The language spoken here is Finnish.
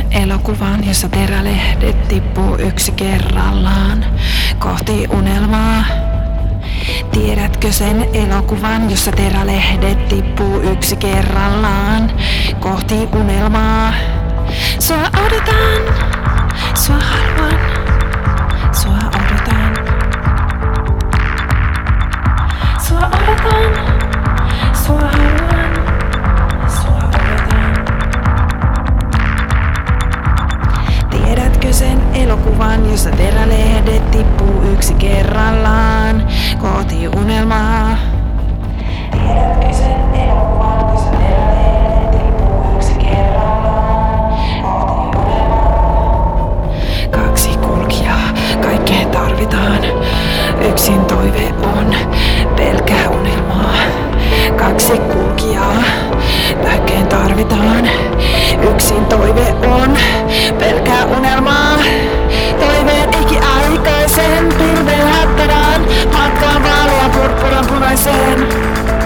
elokuvan, jossa terälehdet tippuu yksi kerrallaan kohti unelmaa? Tiedätkö sen elokuvan, jossa terälehdet tippuu yksi kerrallaan kohti unelmaa? Sua odotan, sua haluan, sua odotan. Sua odotan, sua haluan, sua odotan. Tiedätkö sen elokuvan, jossa terälehdet tippuu yksi kerrallaan kohti unelmaa? Tiedätkö sen elokuvan, jossa terälehdet tippuu yksi kerrallaan kohti unelmaa? Kaksi kulkijaa, kaikkeen tarvitaan. Yksin toive on pelkää unelmaa. Kaksi kulkijaa, kaikkeen tarvitaan. Yksin toive on pelkää unelmaa. Toiveen ikiaikaisen pilven hättärään, matkaan vaalea purppuran punaiseen.